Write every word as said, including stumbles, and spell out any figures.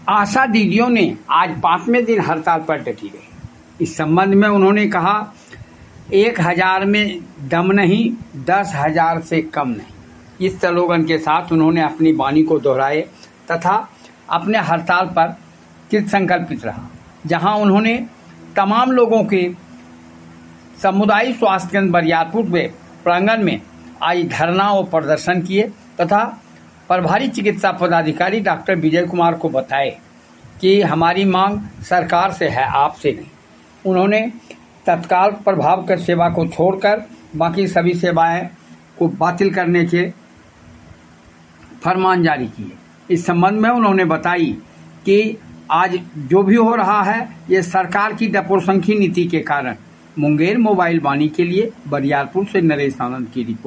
आशा दीदियों ने आज पांचवें दिन हड़ताल पर डटी रही। इस संबंध में उन्होंने कहा, एक हजार में दम नहीं, दस हजार से कम नहीं। इस स्लोगन के साथ उन्होंने अपनी वाणी को दोहराए तथा अपने हड़ताल पर कृत संकल्पित रहा, जहां उन्होंने तमाम लोगों के सामुदायिक स्वास्थ्य केंद्र बरियारपुर में प्रांगण में आज धरना और प्रदर्शन किए तथा प्रभारी चिकित्सा पदाधिकारी डॉक्टर विजय कुमार को बताए कि हमारी मांग सरकार से है, आपसे नहीं। उन्होंने तत्काल प्रभाव कर सेवा को छोड़कर बाकी सभी सेवाएं को बातिल करने के फरमान जारी किए। इस संबंध में उन्होंने बताई कि आज जो भी हो रहा है ये सरकार की डपोरसंखी नीति के कारण। मुंगेर मोबाइल वाणी के लिए बरियारपुर से नरेश आनंद की रिपोर्ट।